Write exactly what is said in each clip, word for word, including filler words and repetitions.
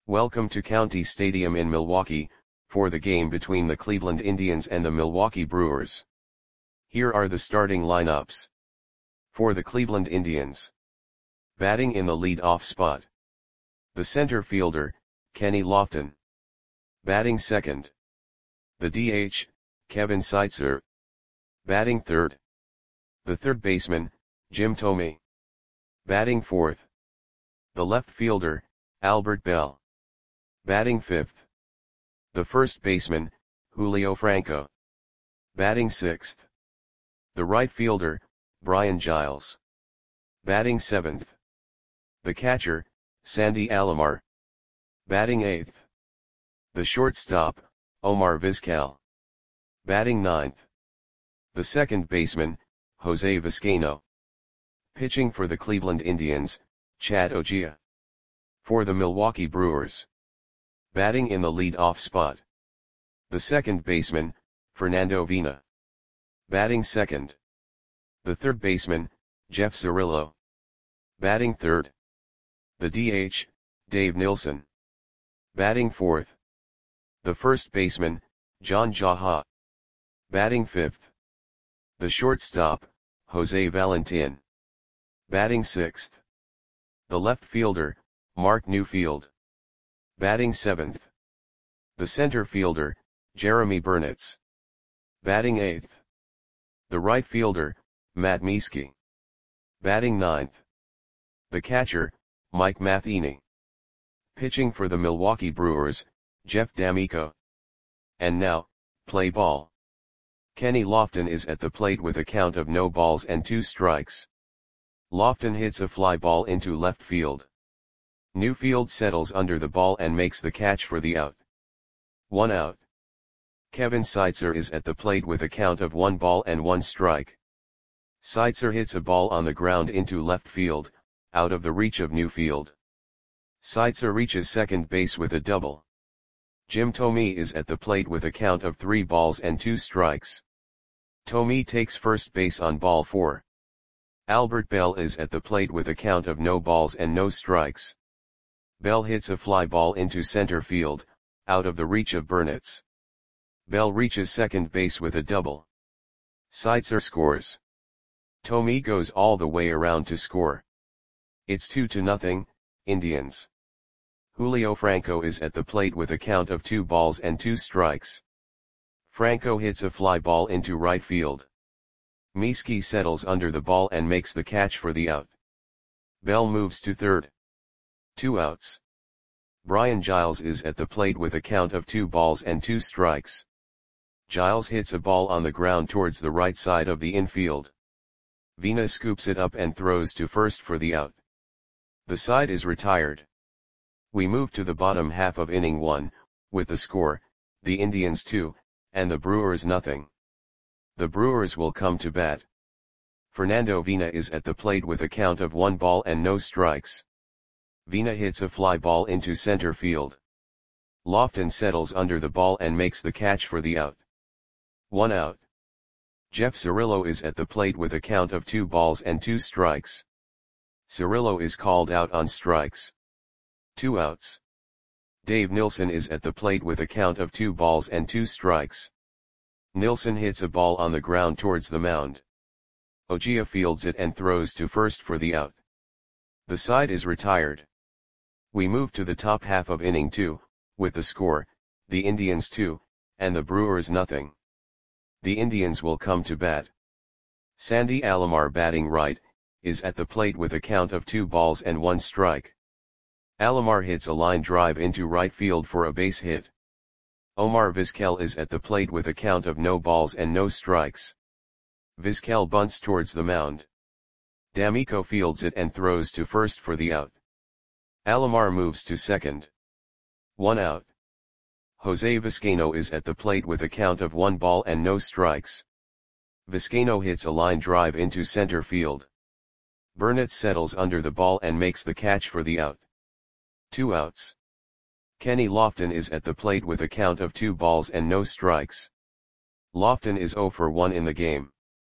Welcome to County Stadium in Milwaukee, for the game between the Cleveland Indians and the Milwaukee Brewers. Here are the starting lineups. For the Cleveland Indians. Batting in the lead-off spot. The center fielder, Kenny Lofton. Batting second. The D H, Kevin Seitzer. Batting third. The third baseman, Jim Thome. Batting fourth. The left fielder, Albert Belle. Batting fifth. The first baseman, Julio Franco. Batting sixth. The right fielder, Brian Giles. Batting seventh. The catcher, Sandy Alomar. Batting eighth. The shortstop, Omar Vizquel. Batting ninth. The second baseman, Jose Vizcaino. Pitching for the Cleveland Indians, Chad Ogea. For the Milwaukee Brewers. Batting in the lead-off spot. The second baseman, Fernando Vina. Batting second. The third baseman, Jeff Cirillo. Batting third. The D H, Dave Nilsson. Batting fourth. The first baseman, John Jaha. Batting fifth. The shortstop, Jose Valentin. Batting sixth. The left fielder, Mark Newfield. Batting seventh. The center fielder, Jeremy Burnitz. Batting eighth. The right fielder, Matt Mieske. Batting ninth. The catcher, Mike Matheny. Pitching for the Milwaukee Brewers, Jeff D'Amico. And now, play ball. Kenny Lofton is at the plate with a count of no balls and two strikes. Lofton hits a fly ball into left field. Newfield settles under the ball and makes the catch for the out. One out. Kevin Seitzer is at the plate with a count of one ball and one strike. Seitzer hits a ball on the ground into left field, out of the reach of Newfield. Seitzer reaches second base with a double. Jim Thome is at the plate with a count of three balls and two strikes. Thome takes first base on ball four. Albert Belle is at the plate with a count of no balls and no strikes. Belle hits a fly ball into center field, out of the reach of Burnitz. Belle reaches second base with a double. Seitzer scores. Thome goes all the way around to score. It's two to nothing, Indians. Julio Franco is at the plate with a count of two balls and two strikes. Franco hits a fly ball into right field. Mieske settles under the ball and makes the catch for the out. Belle moves to third. Two outs. Brian Giles is at the plate with a count of two balls and two strikes. Giles hits a ball on the ground towards the right side of the infield. Vina scoops it up and throws to first for the out. The side is retired. We move to the bottom half of inning one, with the score, the Indians two, and the Brewers nothing. The Brewers will come to bat. Fernando Vina is at the plate with a count of one ball and no strikes. Vina hits a fly ball into center field. Lofton settles under the ball and makes the catch for the out. One out. Jeff Cirillo is at the plate with a count of two balls and two strikes. Cirillo is called out on strikes. Two outs. Dave Nilsson is at the plate with a count of two balls and two strikes. Nilsson hits a ball on the ground towards the mound. Ogea fields it and throws to first for the out. The side is retired. We move to the top half of inning two, with the score, the Indians two, and the Brewers nothing. The Indians will come to bat. Sandy Alomar, batting right, is at the plate with a count of two balls and one strike. Alomar hits a line drive into right field for a base hit. Omar Vizquel is at the plate with a count of no balls and no strikes. Vizquel bunts towards the mound. D'Amico fields it and throws to first for the out. Alomar moves to second. One out. Jose Vizcaino is at the plate with a count of one ball and no strikes. Vizcaino hits a line drive into center field. Burnitz settles under the ball and makes the catch for the out. Two outs. Kenny Lofton is at the plate with a count of two balls and no strikes. Lofton is zero for one in the game.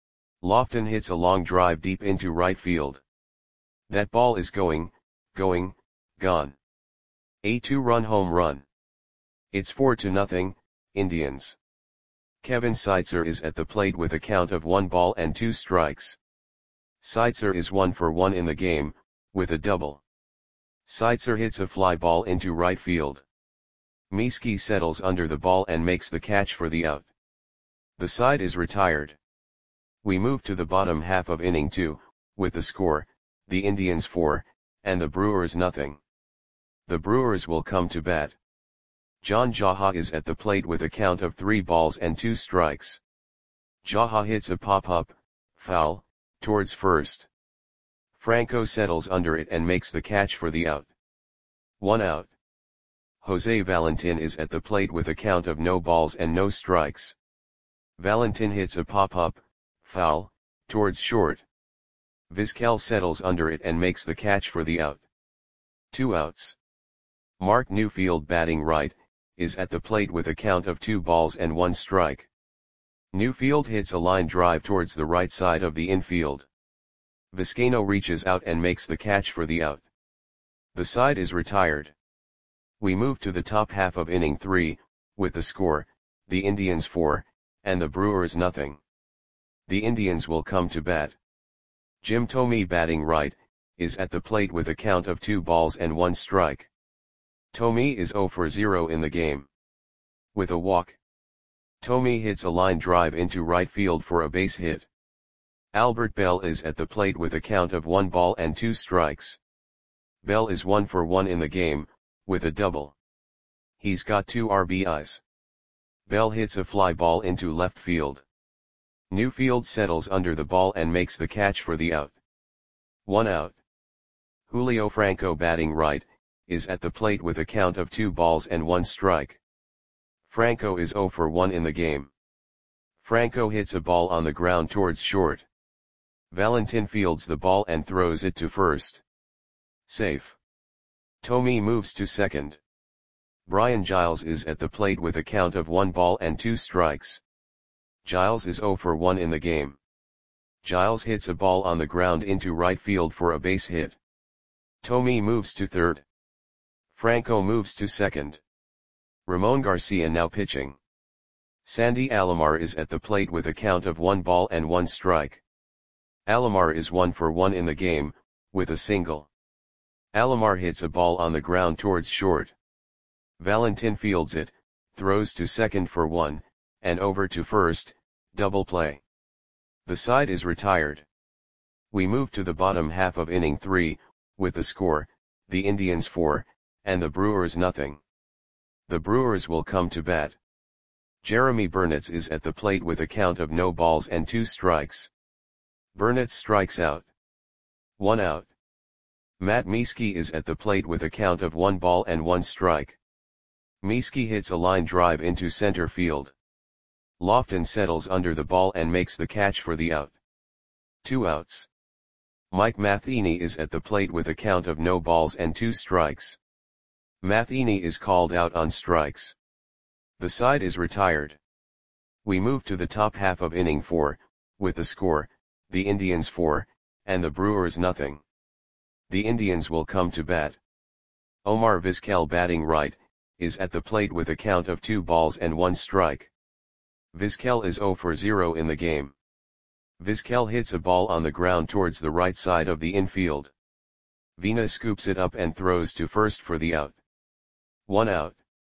Lofton hits a long drive deep into right field. That ball is going, going, gone. A two-run home run. It's four to nothing, Indians. Kevin Seitzer is at the plate with a count of one ball and two strikes. Seitzer is one for one in the game, with a double. Seitzer hits a fly ball into right field. Mieski settles under the ball and makes the catch for the out. The side is retired. We move to the bottom half of inning two, with the score, the Indians four, and the Brewers nothing. The Brewers will come to bat. John Jaha is at the plate with a count of three balls and two strikes. Jaha hits a pop-up, foul, towards first. Franco settles under it and makes the catch for the out. One out. Jose Valentin is at the plate with a count of no balls and no strikes. Valentin hits a pop-up, foul, towards short. Vizquel settles under it and makes the catch for the out. Two outs. Mark Newfield, batting right, is at the plate with a count of two balls and one strike. Newfield hits a line drive towards the right side of the infield. Vizcaino reaches out and makes the catch for the out. The side is retired. We move to the top half of inning three, with the score, the Indians four, and the Brewers nothing. The Indians will come to bat. Jim Thome, batting right, is at the plate with a count of two balls and one strike. Thome is zero for zero in the game. With a walk. Thome hits a line drive into right field for a base hit. Albert Bell is at the plate with a count of one ball and two strikes. Bell is one for one in the game, with a double. He's got two R B Is. Bell hits a fly ball into left field. Newfield settles under the ball and makes the catch for the out. One out. Julio Franco, batting right, is at the plate with a count of two balls and one strike. Franco is zero for one in the game. Franco hits a ball on the ground towards short. Valentin fields the ball and throws it to first. Safe. Thome moves to second. Brian Giles is at the plate with a count of one ball and two strikes. Giles is zero for one in the game. Giles hits a ball on the ground into right field for a base hit. Thome moves to third. Franco moves to second. Ramon Garcia now pitching. Sandy Alomar is at the plate with a count of one ball and one strike. Alomar is one for one in the game, with a single. Alomar hits a ball on the ground towards short. Valentin fields it, throws to second for one, and over to first, double play. The side is retired. We move to the bottom half of inning three, with the score, the Indians four, and the Brewers nothing. The Brewers will come to bat. Jeremy Burnitz is at the plate with a count of no balls and two strikes. Burnitz strikes out. One out. Matt Mieski is at the plate with a count of one ball and one strike. Mieski hits a line drive into center field. Lofton settles under the ball and makes the catch for the out. Two outs. Mike Matheny is at the plate with a count of no balls and two strikes. Matheny is called out on strikes. The side is retired. We move to the top half of inning four, with the score, the Indians four, and the Brewers nothing. The Indians will come to bat. Omar Vizquel, batting right, is at the plate with a count of two balls and one strike. Vizquel is zero for zero in the game. Vizquel hits a ball on the ground towards the right side of the infield. Vina scoops it up and throws to first for the out. One out.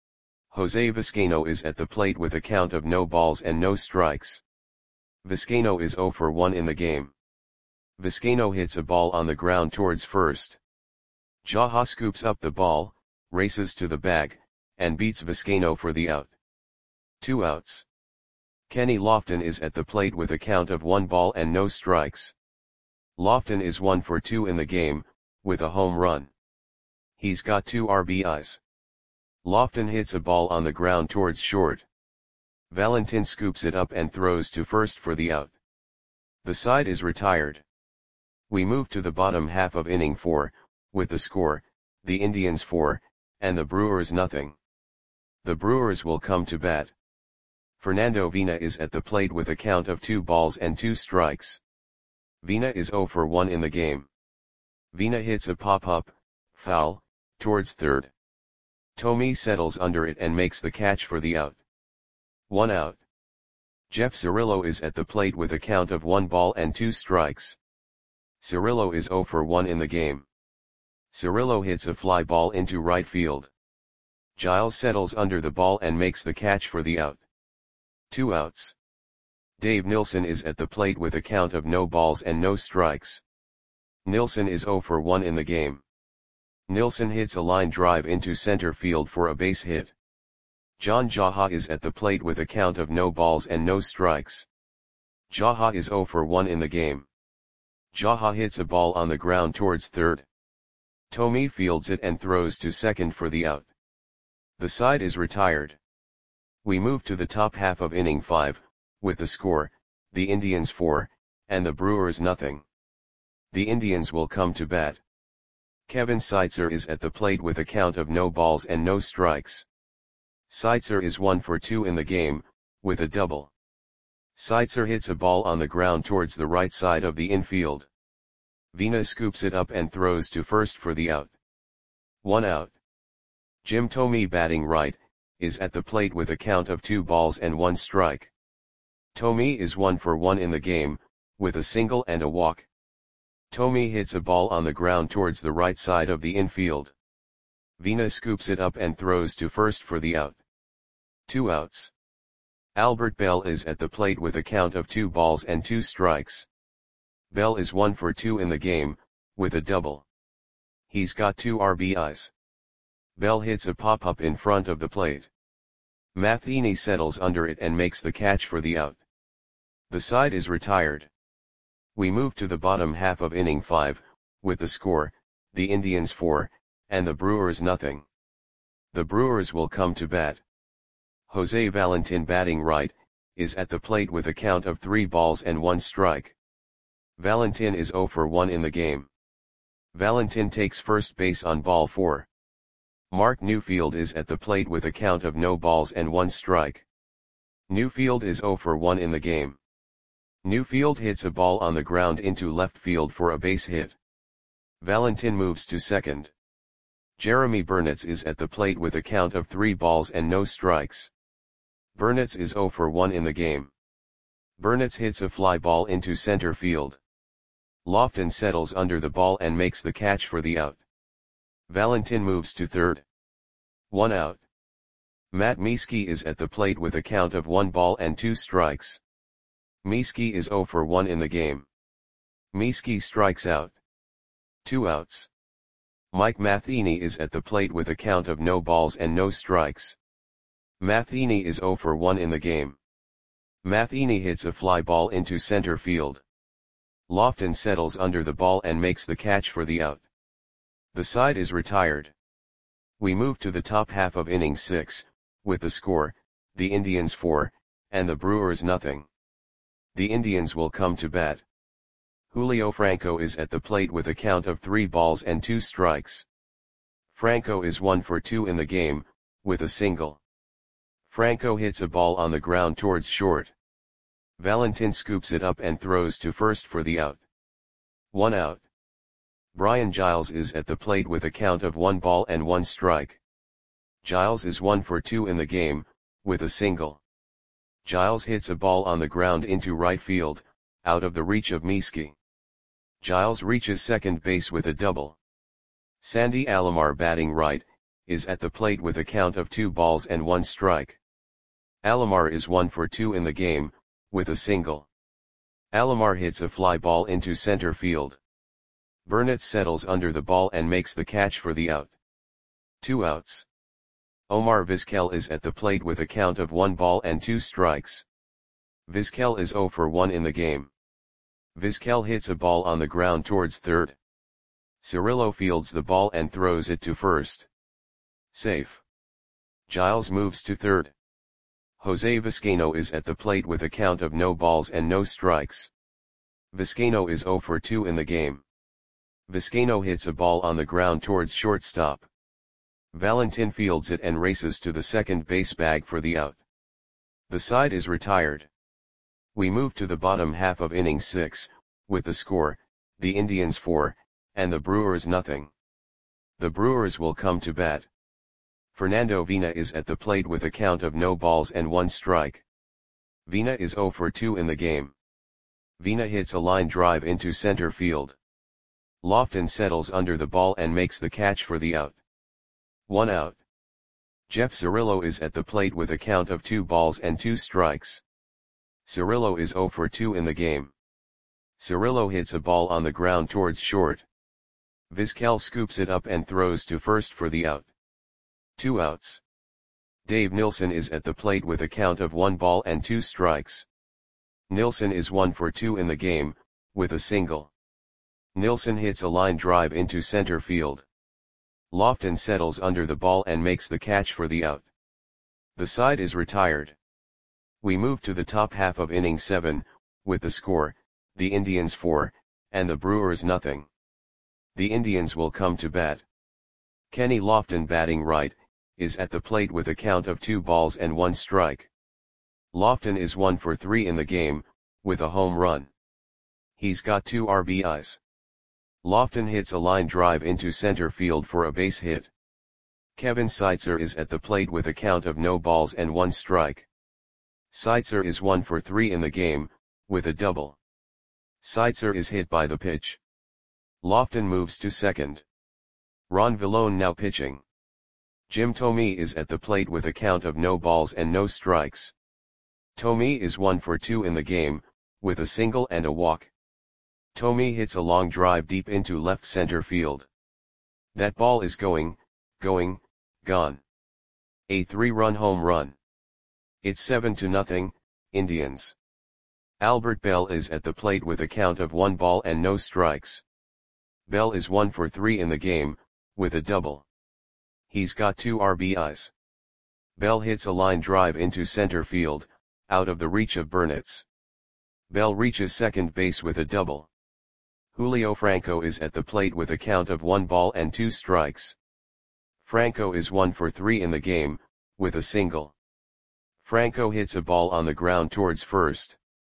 Jose Vizcaino is at the plate with a count of no balls and no strikes. Vizcaino is zero for one in the game. Vizcaino hits a ball on the ground towards first. Jaha scoops up the ball, races to the bag, and beats Vizcaino for the out. Two outs. Kenny Lofton is at the plate with a count of one ball and no strikes. Lofton is one for two in the game, with a home run. He's got two R B Is. Lofton hits a ball on the ground towards short. Valentin scoops it up and throws to first for the out. The side is retired. We move to the bottom half of inning four, with the score, the Indians four, and the Brewers nothing. The Brewers will come to bat. Fernando Vina is at the plate with a count of two balls and two strikes. Vina is zero for one in the game. Vina hits a pop-up, foul, towards third. Tommy settles under it and makes the catch for the out. One out. Jeff Cirillo is at the plate with a count of one ball and two strikes. Cirillo is zero for one in the game. Cirillo hits a fly ball into right field. Giles settles under the ball and makes the catch for the out. Two outs. Dave Nilsson is at the plate with a count of no balls and no strikes. Nilsson is zero for one in the game. Nilsson hits a line drive into center field for a base hit. John Jaha is at the plate with a count of no balls and no strikes. Jaha is zero for one in the game. Jaha hits a ball on the ground towards third. Tommy fields it and throws to second for the out. The side is retired. We move to the top half of inning five, with the score, the Indians four, and the Brewers nothing. The Indians will come to bat. Kevin Seitzer is at the plate with a count of no balls and no strikes. Seitzer is one for two in the game, with a double. Seitzer hits a ball on the ground towards the right side of the infield. Vina scoops it up and throws to first for the out. One out. Jim Thome, batting right, is at the plate with a count of two balls and one strike. Thome is one for one in the game, with a single and a walk. Thome hits a ball on the ground towards the right side of the infield. Vina scoops it up and throws to first for the out. Two outs. Albert Bell is at the plate with a count of two balls and two strikes. Bell is one for two in the game, with a double. He's got two R B Is. Bell hits a pop-up in front of the plate. Matheny settles under it and makes the catch for the out. The side is retired. We move to the bottom half of inning five, with the score, the Indians four, and the Brewers nothing. The Brewers will come to bat. Jose Valentin, batting right, is at the plate with a count of three balls and one strike. Valentin is zero for one in the game. Valentin takes first base on ball four. Mark Newfield is at the plate with a count of no balls and one strike. Newfield is zero for one in the game. Newfield hits a ball on the ground into left field for a base hit. Valentin moves to second. Jeremy Burnitz is at the plate with a count of three balls and no strikes. Burnitz is zero for one in the game. Burnitz hits a fly ball into center field. Lofton settles under the ball and makes the catch for the out. Valentin moves to third. One out. Matt Mieske is at the plate with a count of one ball and two strikes. Mieske is zero for one in the game. Mieske strikes out. Two outs. Mike Matheny is at the plate with a count of no balls and no strikes. Matheny is zero for one in the game. Matheny hits a fly ball into center field. Lofton settles under the ball and makes the catch for the out. The side is retired. We move to the top half of inning six, with the score, the Indians four, and the Brewers nothing. The Indians will come to bat. Julio Franco is at the plate with a count of three balls and two strikes. Franco is one for two in the game, with a single. Franco hits a ball on the ground towards short. Valentin scoops it up and throws to first for the out. One out. Brian Giles is at the plate with a count of one ball and one strike. Giles is one for two in the game, with a single. Giles hits a ball on the ground into right field, out of the reach of Mieske. Giles reaches second base with a double. Sandy Alomar, batting right, is at the plate with a count of two balls and one strike. Alomar is one for two in the game, with a single. Alomar hits a fly ball into center field. Burnitz settles under the ball and makes the catch for the out. Two outs. Omar Vizquel is at the plate with a count of one ball and two strikes. Vizquel is zero for one in the game. Vizquel hits a ball on the ground towards third. Cirillo fields the ball and throws it to first. Safe. Giles moves to third. Jose Vizcaino is at the plate with a count of no balls and no strikes. Vizcaino is zero for two in the game. Vizcaino hits a ball on the ground towards shortstop. Valentin fields it and races to the second base bag for the out. The side is retired. We move to the bottom half of inning six, with the score, the Indians four, and the Brewers nothing. The Brewers will come to bat. Fernando Vina is at the plate with a count of no balls and one strike. Vina is zero for two in the game. Vina hits a line drive into center field. Lofton settles under the ball and makes the catch for the out. One out. Jeff Cirillo is at the plate with a count of two balls and two strikes. Cirillo is zero for two in the game. Cirillo hits a ball on the ground towards short. Vizquel scoops it up and throws to first for the out. Two outs. Dave Nilsson is at the plate with a count of one ball and two strikes. Nilsson is one for two in the game, with a single. Nilsson hits a line drive into center field. Lofton settles under the ball and makes the catch for the out. The side is retired. We move to the top half of inning seven, with the score, the Indians four, and the Brewers nothing. The Indians will come to bat. Kenny Lofton, batting right, is at the plate with a count of two balls and one strike. Lofton is one for three in the game, with a home run. He's got two R B Is. Lofton hits a line drive into center field for a base hit. Kevin Seitzer is at the plate with a count of no balls and one strike. Seitzer is one for three in the game, with a double. Seitzer is hit by the pitch. Lofton moves to second. Ron Villone now pitching. Jim Thome is at the plate with a count of no balls and no strikes. Thome is one for two in the game, with a single and a walk. Thome hits a long drive deep into left center field. That ball is going, going, gone. A three-run home run. It's seven to nothing, Indians. Albert Bell is at the plate with a count of one ball and no strikes. Bell is one for three in the game, with a double. He's got two R B Is. Bell hits a line drive into center field, out of the reach of Burnitz. Bell reaches second base with a double. Julio Franco is at the plate with a count of one ball and two strikes. Franco is one for three in the game, with a single. Franco hits a ball on the ground towards first.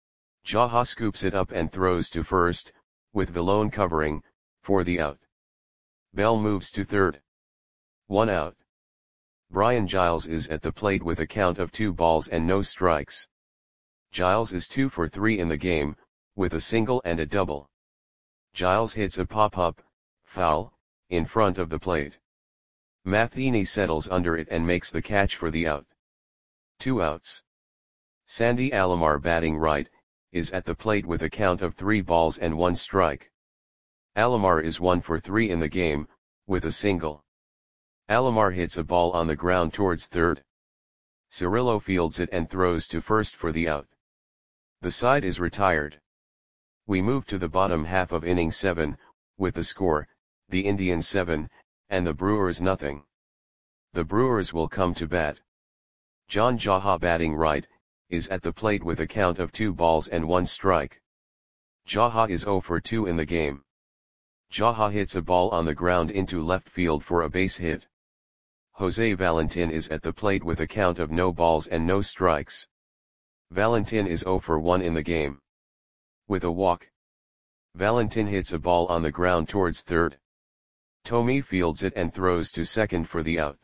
Jaha scoops it up and throws to first, with Villone covering, for the out. Bell moves to third. One out. Brian Giles is at the plate with a count of two balls and no strikes. Giles is two for three in the game, with a single and a double. Giles hits a pop-up, foul, in front of the plate. Matheny settles under it and makes the catch for the out. Two outs. Sandy Alomar, batting right, is at the plate with a count of three balls and one strike. Alomar is one for three in the game, with a single. Alomar hits a ball on the ground towards third. Cirillo fields it and throws to first for the out. The side is retired. We move to the bottom half of inning seven, with the score, the Indians seven, and the Brewers nothing. The Brewers will come to bat. John Jaha, batting right, is at the plate with a count of two balls and one strike. Jaha is zero for two in the game. Jaha hits a ball on the ground into left field for a base hit. Jose Valentin is at the plate with a count of no balls and no strikes. Valentin is zero for one in the game. With a walk. Valentin hits a ball on the ground towards third. Thome fields it and throws to second for the out.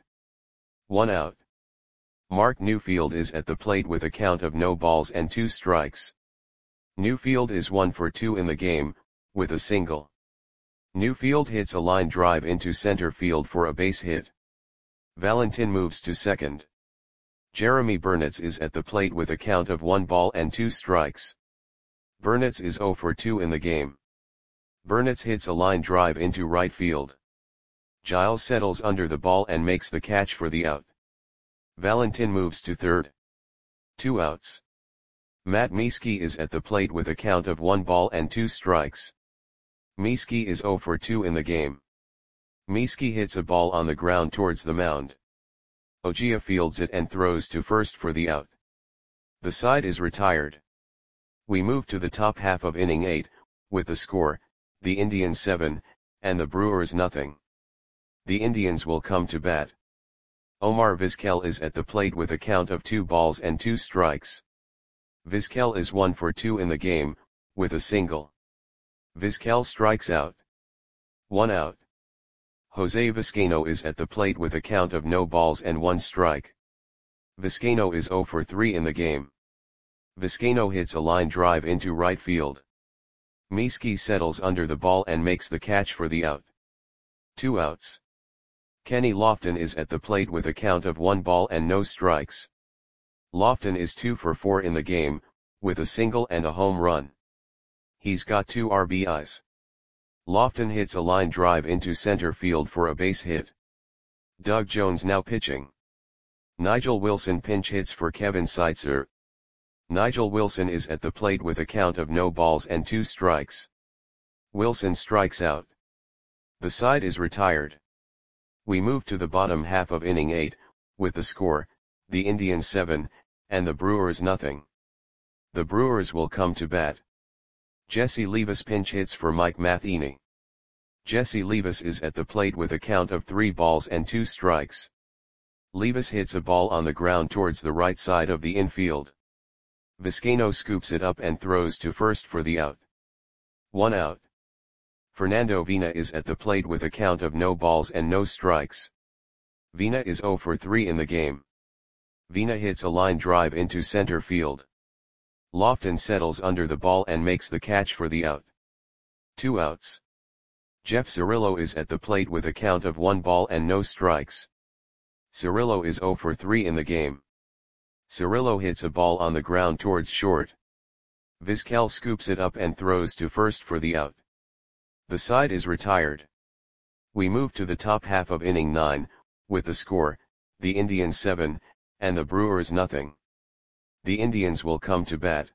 One out. Mark Newfield is at the plate with a count of no balls and two strikes. Newfield is one for two in the game, with a single. Newfield hits a line drive into center field for a base hit. Valentin moves to second. Jeremy Burnitz is at the plate with a count of one ball and two strikes. Burnitz is zero for two in the game. Burnitz hits a line drive into right field. Giles settles under the ball and makes the catch for the out. Valentin moves to third. Two outs. Matt Mieske is at the plate with a count of one ball and two strikes. Mieske is zero for two in the game. Mieske hits a ball on the ground towards the mound. Ojia fields it and throws to first for the out. The side is retired. We move to the top half of inning eight, with the score, the Indians seven, and the Brewers nothing. The Indians will come to bat. Omar Vizquel is at the plate with a count of two balls and two strikes. Vizquel is one for two in the game, with a single. Vizquel strikes out. One out. Jose Vizcaino is at the plate with a count of no balls and one strike. Vizcaino is zero for three in the game. Vizcaino hits a line drive into right field. Mieski settles under the ball and makes the catch for the out. Two outs. Kenny Lofton is at the plate with a count of one ball and no strikes. Lofton is two for four in the game, with a single and a home run. He's got two R B Is. Lofton hits a line drive into center field for a base hit. Doug Jones now pitching. Nigel Wilson pinch hits for Kevin Seitzer. Nigel Wilson is at the plate with a count of no balls and two strikes. Wilson strikes out. The side is retired. We move to the bottom half of inning eight, with the score, the Indians seven, and the Brewers nothing. The Brewers will come to bat. Jesse Levis pinch hits for Mike Matheny. Jesse Levis is at the plate with a count of three balls and two strikes. Levis hits a ball on the ground towards the right side of the infield. Vizcaino scoops it up and throws to first for the out. One out. Fernando Vina is at the plate with a count of no balls and no strikes. Vina is zero for three in the game. Vina hits a line drive into center field. Lofton settles under the ball and makes the catch for the out. Two outs. Jeff Cirillo is at the plate with a count of one ball and no strikes. Cirillo is zero for three in the game. Cirillo hits a ball on the ground towards short. Vizquel scoops it up and throws to first for the out. The side is retired. We move to the top half of inning nine, with the score, the Indians seven, and the Brewers nothing. The Indians will come to bat.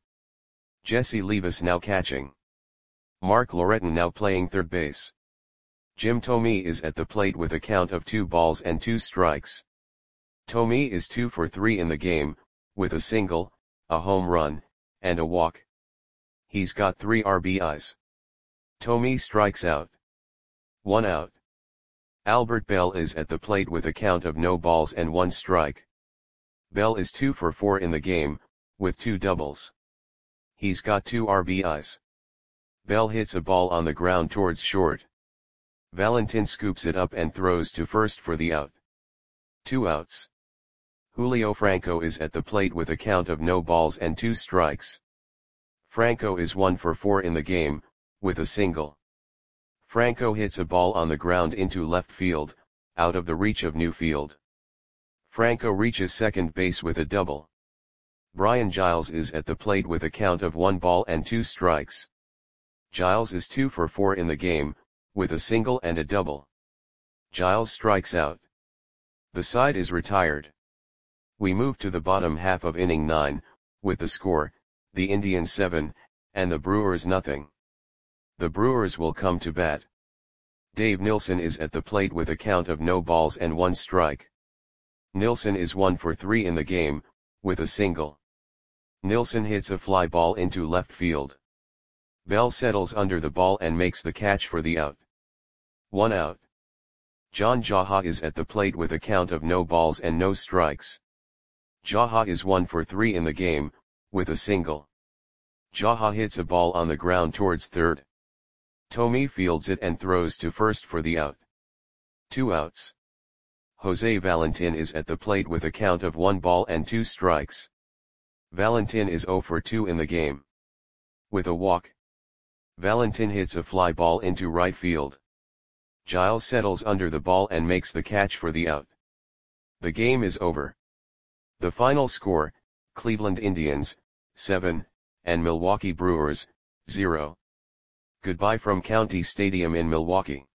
Jesse Levis now catching. Mark Loreton now playing third base. Jim Thome is at the plate with a count of two balls and two strikes. Thome is two for three in the game, with a single, a home run, and a walk. He's got three R B Is. Thome strikes out. One out. Albert Bell is at the plate with a count of no balls and one strike. Bell is two for four in the game, with two doubles. He's got two R B Is. Bell hits a ball on the ground towards short. Valentin scoops it up and throws to first for the out. Two outs. Julio Franco is at the plate with a count of no balls and two strikes. Franco is one for four in the game, with a single. Franco hits a ball on the ground into left field, out of the reach of Newfield. Franco reaches second base with a double. Brian Giles is at the plate with a count of one ball and two strikes. Giles is two for four in the game, with a single and a double. Giles strikes out. The side is retired. We move to the bottom half of inning nine, with the score, the Indians seven, and the Brewers nothing. The Brewers will come to bat. Dave Nilsson is at the plate with a count of no balls and one strike. Nilsson is one for three in the game, with a single. Nilsson hits a fly ball into left field. Bell settles under the ball and makes the catch for the out. One out. John Jaha is at the plate with a count of no balls and no strikes. Jaha is one for three in the game, with a single. Jaha hits a ball on the ground towards third. Thome fields it and throws to first for the out. Two outs. Jose Valentin is at the plate with a count of one ball and two strikes. Valentin is zero for two in the game. With a walk. Valentin hits a fly ball into right field. Giles settles under the ball and makes the catch for the out. The game is over. The final score, Cleveland Indians, seven, and Milwaukee Brewers, zero. Goodbye from County Stadium in Milwaukee.